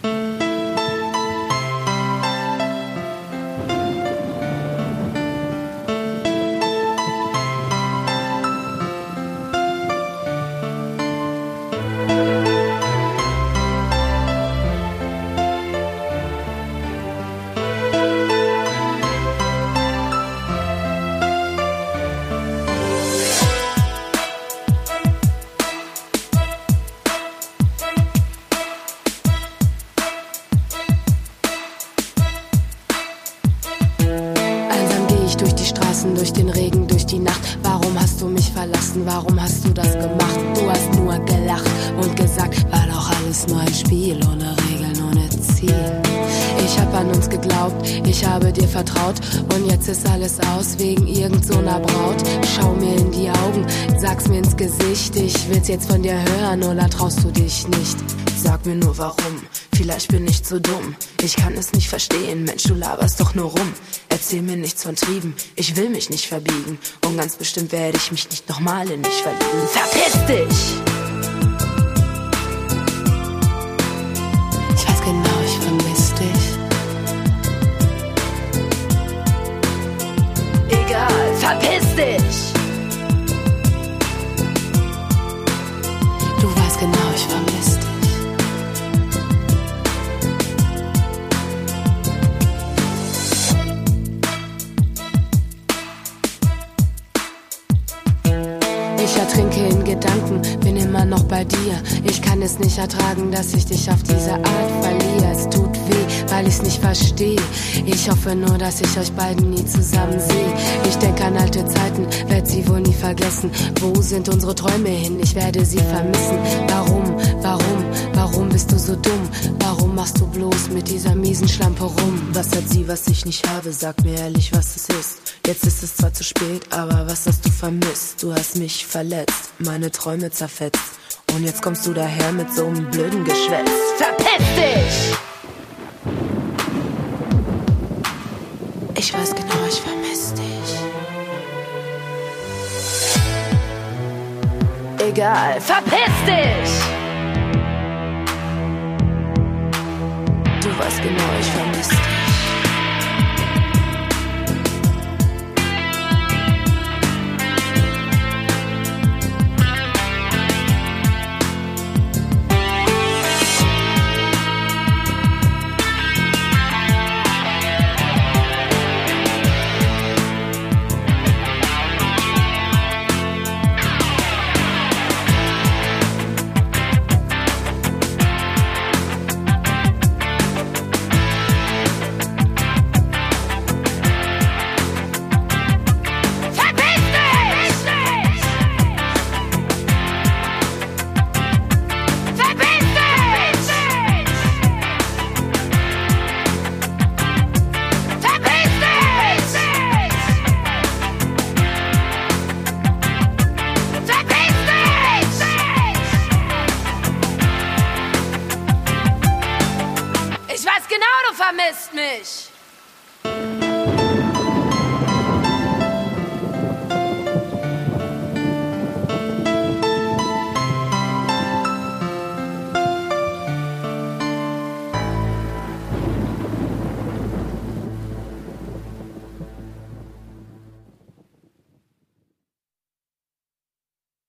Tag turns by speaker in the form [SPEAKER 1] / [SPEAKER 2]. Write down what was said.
[SPEAKER 1] Durch die Straßen, durch den Regen, durch die Nacht. Warum hast du mich verlassen? Warum hast du das gemacht? Du hast nur gelacht und gesagt, war doch alles nur ein Spiel, ohne Regeln, ohne Ziel. Ich hab an uns geglaubt, ich habe dir vertraut und jetzt ist alles aus wegen irgend so einer Braut. Schau mir in die Augen, sag's mir ins Gesicht, ich will's jetzt von dir hören oder traust du dich nicht? Sag mir nur warum, vielleicht bin ich zu dumm. Ich kann es nicht verstehen, Mensch, du laberst doch nur rum. Erzähl mir nichts von Trieben, ich will mich nicht verbiegen. Und ganz bestimmt werde ich mich nicht nochmal in dich verlieben. Verpiss dich! Ich weiß genau, ich vermiss dich. Egal, verpiss dich! Du weißt genau, ich vermiss dich. Ich ertrinke in Gedanken, bin immer noch bei dir. Ich kann es nicht ertragen, dass ich dich auf diese Art verliere. Es tut weh, weil ich's nicht verstehe. Ich hoffe nur, dass ich euch beiden nie zusammen sehe. Ich denke an alte Zeiten, werd sie wohl nie vergessen. Wo sind unsere Träume hin? Ich werde sie vermissen. Warum bist du so dumm? Warum machst du bloß mit dieser miesen Schlampe rum? Was hat sie, was ich nicht habe? Sag mir ehrlich, was es ist. Jetzt ist es zwar zu spät, aber was hast du vermisst? Du hast mich verletzt, meine Träume zerfetzt. Und jetzt kommst du daher mit so einem blöden Geschwätz. Verpiss dich! Ich weiß genau, ich vermiss dich. Egal, verpiss dich! Du weißt genau, ich vermiss dich.